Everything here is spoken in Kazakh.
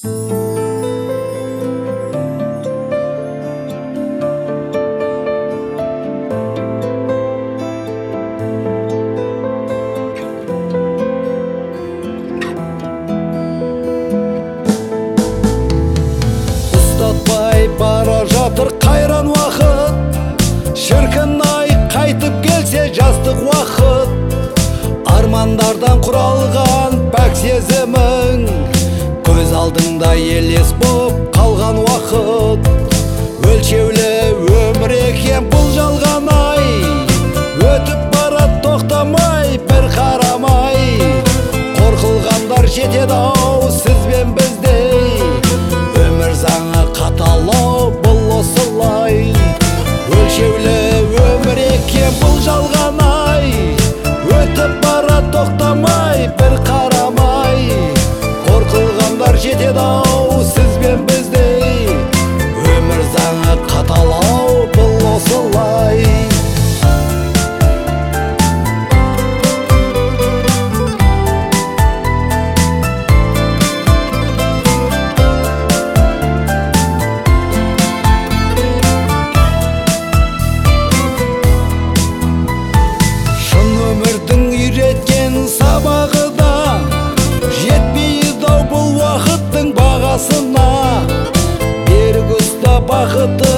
Ұстатпай бара жатыр қайран уақыт, шіркін ай қайтып келсе жастық уақыт. Армандардан құралған пәк сезімің, көз алдыңда елес боп қалған уақыт. Өлшеулі өмір екен бұл жалған ай, өтіп барат тоқтамай бір қарамай. Қорқылғандар жетеді ау сізбен біздей, өмір заңы қаталау бұл осылай. Өлшеулі өмір екен бұл жалған ай, өтіп барат тоқтамай бір қарамай. Қорқылғандар жетеді ау сізбен біздей, өмір заңы қаталау бұл осылай. Сабағы да жетпейді ау бұл уақыттың бағасына. Берік ұста бақыты